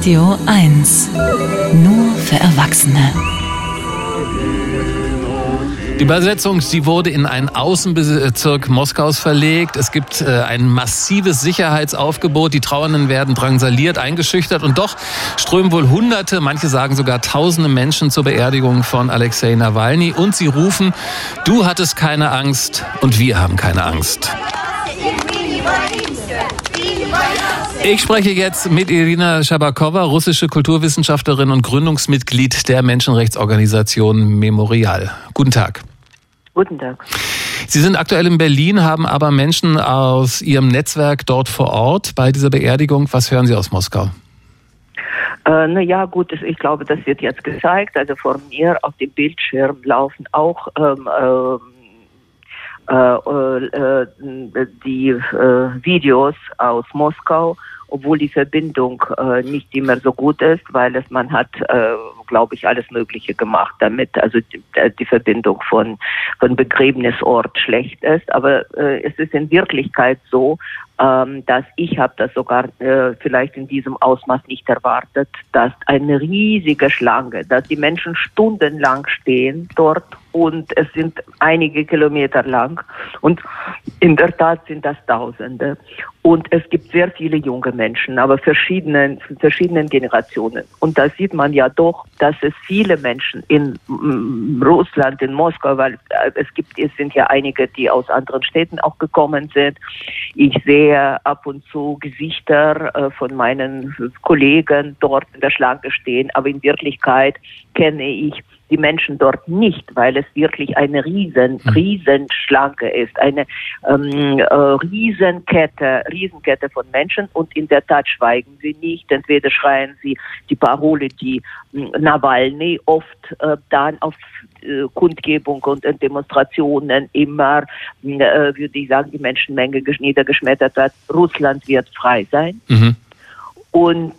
Radio 1. Nur für Erwachsene. Die Besetzung, sie wurde in einen Außenbezirk Moskaus verlegt. Es gibt ein massives Sicherheitsaufgebot. Die Trauernden werden drangsaliert, eingeschüchtert. Und doch strömen wohl Hunderte, manche sagen sogar Tausende Menschen zur Beerdigung von Alexei Nawalny. Und sie rufen, du hattest keine Angst und wir haben keine Angst. Ich spreche jetzt mit Irina Schabakowa, russische Kulturwissenschaftlerin und Gründungsmitglied der Menschenrechtsorganisation Memorial. Guten Tag. Guten Tag. Sie sind aktuell in Berlin, haben aber Menschen aus Ihrem Netzwerk dort vor Ort bei dieser Beerdigung. Was hören Sie aus Moskau? Ich glaube, das wird jetzt gezeigt. Also vor mir auf dem Bildschirm laufen auch die Videos aus Moskau, obwohl die Verbindung nicht immer so gut ist, weil man hat, glaube ich, alles Mögliche gemacht, damit also die Verbindung von Begräbnisort schlecht ist. Aber es ist in Wirklichkeit so, dass ich habe das sogar vielleicht in diesem Ausmaß nicht erwartet, dass eine riesige Schlange, dass die Menschen stundenlang stehen dort und es sind einige Kilometer lang und in der Tat sind das Tausende und es gibt sehr viele junge Menschen, aber verschiedenen Generationen und da sieht man ja doch, dass es viele Menschen in Russland, in Moskau, weil es sind ja einige, die aus anderen Städten auch gekommen sind. Ich sehe ab und zu Gesichter von meinen Kollegen dort in der Schlange stehen, aber in Wirklichkeit kenne ich die Menschen dort nicht, weil es wirklich eine riesen Schlange ist, eine Riesenkette von Menschen und in der Tat schweigen sie nicht. Entweder schreien sie die Parole, die Nawalny oft dann auf Kundgebung und Demonstrationen immer, würde ich sagen, die Menschenmenge niedergeschmettert hat. Russland wird frei sein. Mhm. Und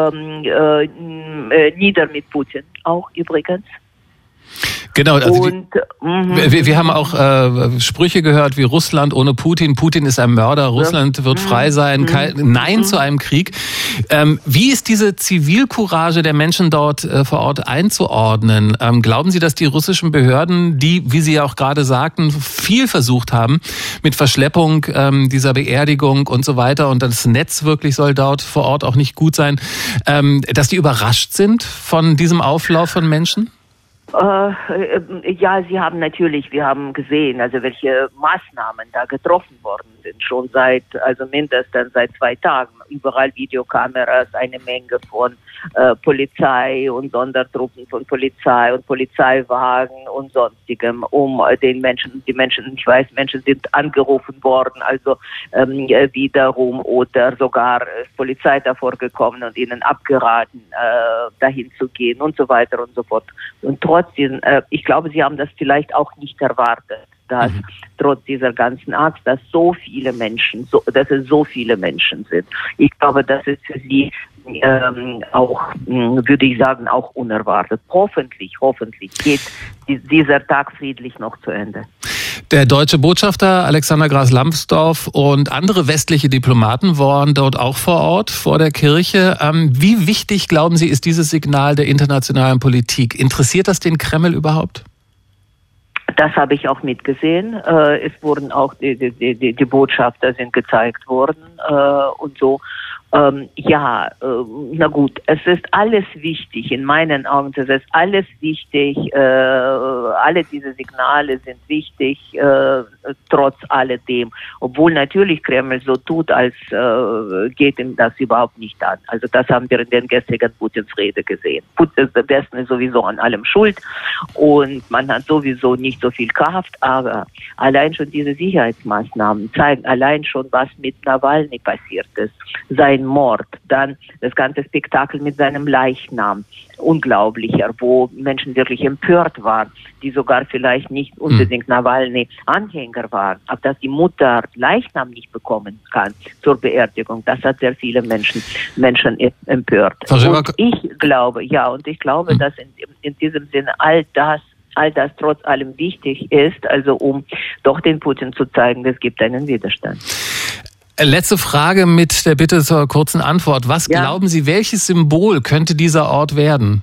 nieder mit Putin auch übrigens. Genau, also wir haben auch Sprüche gehört wie Russland ohne Putin. Putin ist ein Mörder, Russland wird frei sein, Nein zu einem Krieg. Wie ist diese Zivilcourage der Menschen dort vor Ort einzuordnen? Glauben Sie, dass die russischen Behörden, die, wie Sie ja auch gerade sagten, viel versucht haben mit Verschleppung dieser Beerdigung und so weiter und das Netz wirklich soll dort vor Ort auch nicht gut sein, dass die überrascht sind von diesem Auflauf von Menschen? Ja, wir haben gesehen, also welche Maßnahmen da getroffen worden sind, schon mindestens seit 2 Tagen. Überall Videokameras, eine Menge von Polizei und Sondertruppen von Polizei und Polizeiwagen und sonstigem, um die Menschen sind angerufen worden, also wiederum oder sogar ist Polizei davor gekommen und ihnen abgeraten, dahin zu gehen und so weiter und so fort. Und trotzdem, ich glaube, sie haben das vielleicht auch nicht erwartet, dass trotz dieser ganzen Angst, dass es so viele Menschen sind. Ich glaube, das ist für sie auch, würde ich sagen, auch unerwartet. Hoffentlich geht dieser Tag friedlich noch zu Ende. Der deutsche Botschafter Alexander Graf-Lambsdorff und andere westliche Diplomaten waren dort auch vor Ort, vor der Kirche. Wie wichtig, glauben Sie, ist dieses Signal der internationalen Politik? Interessiert das den Kreml überhaupt? Das habe ich auch mitgesehen. Es wurden auch die Botschafter sind gezeigt worden und so. Es ist alles wichtig, in meinen Augen ist es alles wichtig, alle diese Signale sind wichtig, trotz alledem, obwohl natürlich Kreml so tut, als geht ihm das überhaupt nicht an. Also das haben wir in den gestrigen Putins Rede gesehen. Der Westen ist sowieso an allem schuld und man hat sowieso nicht so viel Kraft, aber allein schon diese Sicherheitsmaßnahmen zeigen allein schon, was mit Nawalny passiert ist. Sein Mord, dann das ganze Spektakel mit seinem Leichnam, unglaublicher, wo Menschen wirklich empört waren, die sogar vielleicht nicht unbedingt Nawalny-Anhänger waren, aber dass die Mutter Leichnam nicht bekommen kann zur Beerdigung, das hat sehr viele Menschen empört. Und ich glaube, dass in diesem Sinne all das trotz allem wichtig ist, also um doch den Putin zu zeigen, es gibt einen Widerstand. Letzte Frage mit der Bitte zur kurzen Antwort. Was glauben Sie, welches Symbol könnte dieser Ort werden?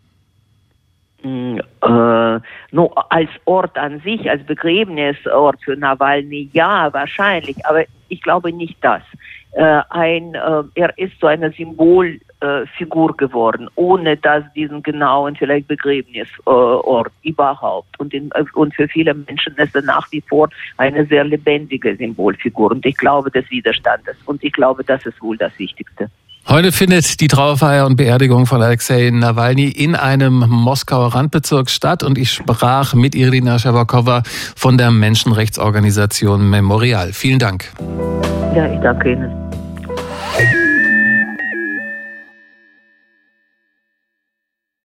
Nur als Ort an sich, als Begräbnisort für Nawalny, ja, wahrscheinlich, aber ich glaube nicht das. Er ist so eine Symbolfigur geworden, ohne dass diesen genauen vielleicht Begräbnisort überhaupt. Und für viele Menschen ist er nach wie vor eine sehr lebendige Symbolfigur. Und ich glaube des Widerstandes. Und ich glaube, das ist wohl das Wichtigste. Heute findet die Trauerfeier und Beerdigung von Alexei Nawalny in einem Moskauer Randbezirk statt und ich sprach mit Irina Scherbakowa von der Menschenrechtsorganisation Memorial. Vielen Dank. Ja, ich danke Ihnen.